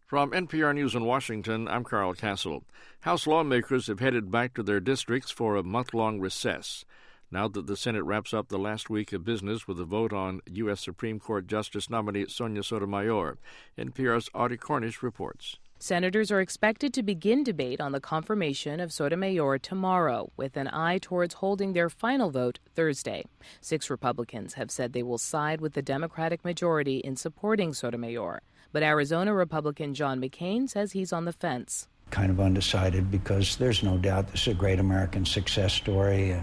From NPR News in Washington, I'm Carl Castle. House lawmakers have headed back to their districts for a month-long recess. Now that the Senate wraps up the last week of business with a vote on U.S. Supreme Court Justice nominee Sonia Sotomayor, NPR's Audie Cornish reports. Senators are expected to begin debate on the confirmation of Sotomayor tomorrow, with an eye towards holding their final vote Thursday. 6 Republicans have said they will side with the Democratic majority in supporting Sotomayor. But Arizona Republican John McCain says he's on the fence. Kind of undecided because there's no doubt this is a great American success story.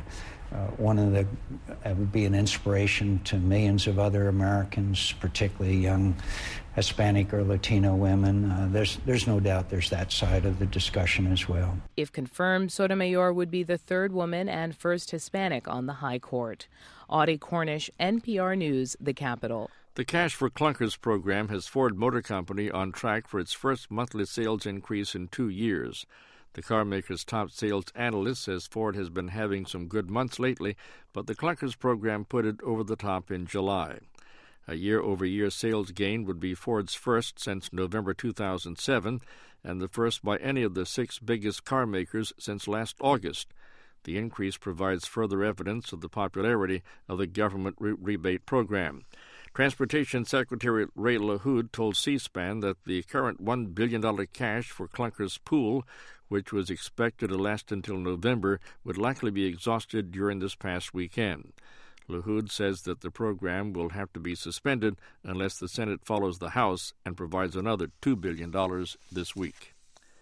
It would be an inspiration to millions of other Americans, particularly young Hispanic or Latino women. There's no doubt there's that side of the discussion as well. If confirmed, Sotomayor would be the 3rd woman and first Hispanic on the high court. Audie Cornish, NPR News, the Capitol. The Cash for Clunkers program has Ford Motor Company on track for its first monthly sales increase in 2 years. The carmaker's top sales analyst says Ford has been having some good months lately, but the Clunkers program put it over the top in July. A year-over-year sales gain would be Ford's first since November 2007 and the first by any of the 6 biggest car makers since last August. The increase provides further evidence of the popularity of the government rebate program. Transportation Secretary Ray LaHood told C-SPAN that the current $1 billion Cash for Clunkers pool, which was expected to last until November, would likely be exhausted during this past weekend. LaHood says that the program will have to be suspended unless the Senate follows the House and provides another $2 billion this week.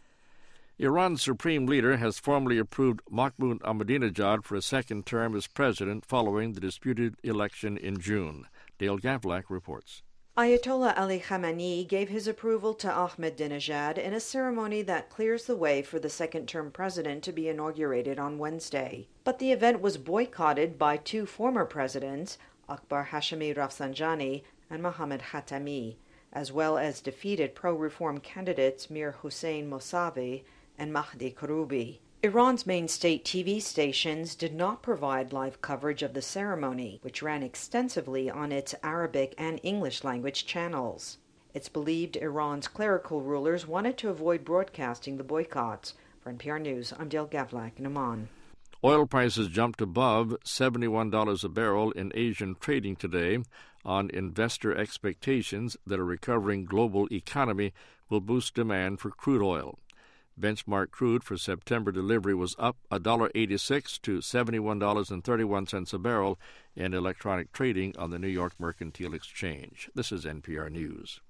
Iran's supreme leader has formally approved Mahmoud Ahmadinejad for a second term as president following the disputed election in June. Dale Gavlak reports. Ayatollah Ali Khamenei gave his approval to Ahmadinejad in a ceremony that clears the way for the second-term president to be inaugurated on Wednesday. But the event was boycotted by 2 former presidents, Akbar Hashemi Rafsanjani and Mohammad Khatami, as well as defeated pro-reform candidates Mir Hossein Mousavi and Mahdi Karoubi. Iran's main state TV stations did not provide live coverage of the ceremony, which ran extensively on its Arabic and English language channels. It's believed Iran's clerical rulers wanted to avoid broadcasting the boycotts. For NPR News, I'm Dale Gavlak in Amman. Oil prices jumped above $71 a barrel in Asian trading today on investor expectations that a recovering global economy will boost demand for crude oil. Benchmark crude for September delivery was up $1.86 to $71.31 a barrel in electronic trading on the New York Mercantile Exchange. This is NPR News.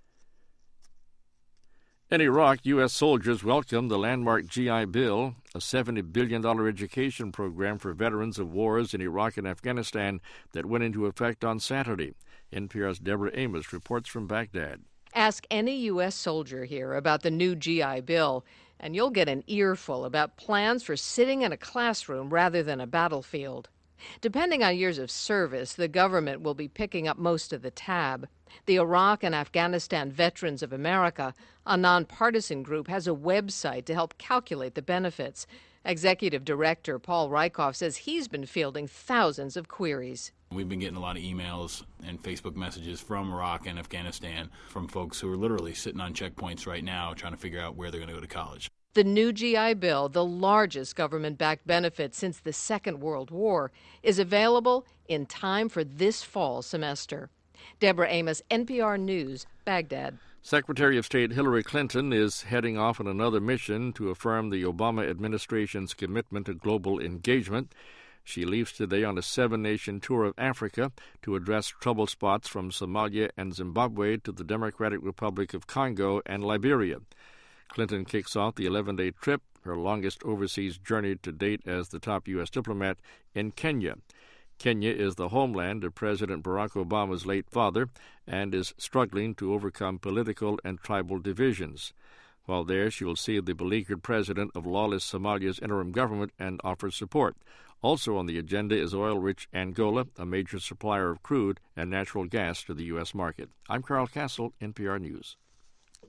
In Iraq, U.S. soldiers welcomed the landmark GI Bill, a $70 billion education program for veterans of wars in Iraq and Afghanistan that went into effect on Saturday. NPR's Deborah Amos reports from Baghdad. Ask any U.S. soldier here about the new GI Bill, and you'll get an earful about plans for sitting in a classroom rather than a battlefield. Depending on years of service, the government will be picking up most of the tab. The Iraq and Afghanistan Veterans of America, a nonpartisan group, has a website to help calculate the benefits. Executive Director Paul Rykoff says he's been fielding thousands of queries. We've been getting a lot of emails and Facebook messages from Iraq and Afghanistan from folks who are literally sitting on checkpoints right now trying to figure out where they're going to go to college. The new GI Bill, the largest government-backed benefit since the Second World War, is available in time for this fall semester. Deborah Amos, NPR News, Baghdad. Secretary of State Hillary Clinton is heading off on another mission to affirm the Obama administration's commitment to global engagement. She leaves today on a 7-nation tour of Africa to address trouble spots from Somalia and Zimbabwe to the Democratic Republic of Congo and Liberia. Clinton kicks off the 11-day trip, her longest overseas journey to date as the top U.S. diplomat, in Kenya. Kenya is the homeland of President Barack Obama's late father and is struggling to overcome political and tribal divisions. While there, she will see the beleaguered president of lawless Somalia's interim government and offer support. Also on the agenda is oil-rich Angola, a major supplier of crude and natural gas to the U.S. market. I'm Carl Castle, NPR News.